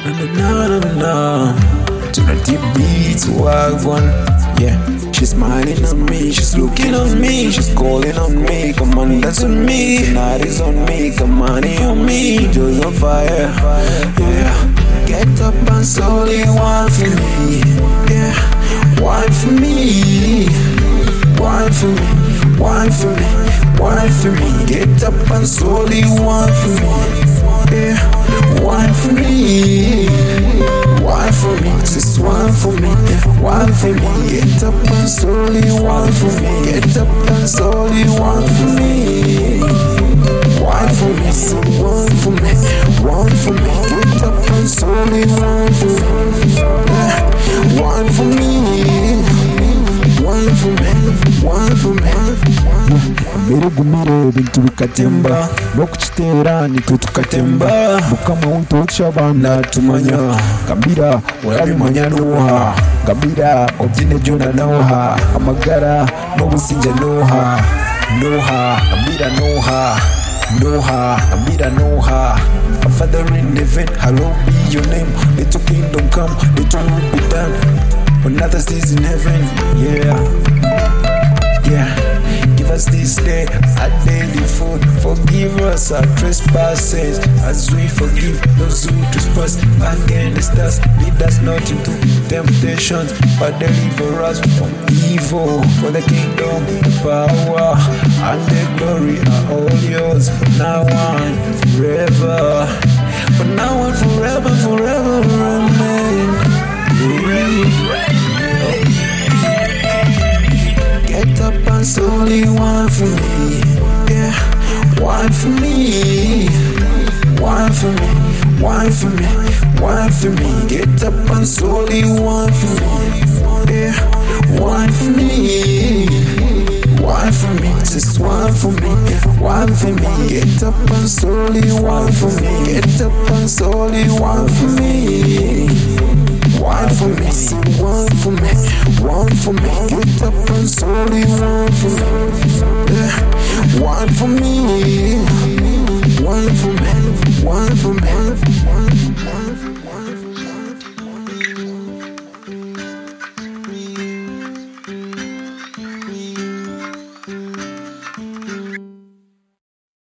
Na na na na. To the deep beats, wild one. Yeah, she's smiling on me, she's looking on me, she's calling on me. Come on, dance with me. Tonight is on me, come on, on me. Just on fire. Yeah, get up and slowly wine for me. Yeah, wine for me. Wine for me, wine for me, wine for me. Get up and slowly wine for me. Yeah, wine for me. Wine for me, just wine for me. Yeah, wine for me. Get up and slowly wine for me. Get up and slowly wine for me. Wine for me, so wine for me. Wine for me. Get up and slowly wine for me. Yeah, wine for me. Wine for me, wine for me. Mbere gumire bintu bikatemba Bokukitera nitwe tukatemba Mukama witokisha abana tumanya Gambira urabimanya noha Gambira obyine byona noha Amagara n'obusinge noha Noha, Gambira noha Noha, Gambira noha A father in heaven, hallowed be your name. Let your kingdom come, let your will be done. When others is in heaven, yeah, yeah. Give us this day our daily food. Forgive us our trespasses, as we forgive those who trespass against us. Lead us not into temptation, but deliver us from evil. For the kingdom, the power, and the glory are all yours, now and forever. For now and forever, forever, amen. Get up and slowly wine for me. Yeah, wine for me. Wine for me, wine for me, wine for me. Get up and slowly wine for me. Yeah, wine for me. Wine for me, just wine for me. Yeah, wine for me. Get up and slowly wine for me. Get up and slowly wine for me. Wine for me, so wine for me, wine for me. Get up and slowly wine for me. Yeah, wine for me, wine for me, wine for me.